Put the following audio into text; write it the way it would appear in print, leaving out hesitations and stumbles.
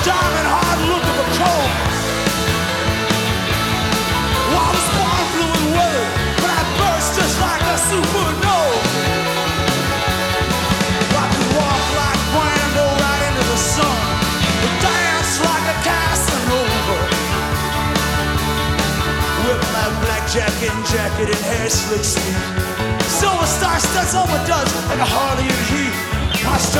diamond hard looking for coal. Water spawn flew and weather, but I burst just like a supernova. I could walk like Brando right into the sun, and dance like a Casanova. With my black jacket and hair slick sweet, silver star studs on my duds like a Harley and Heat.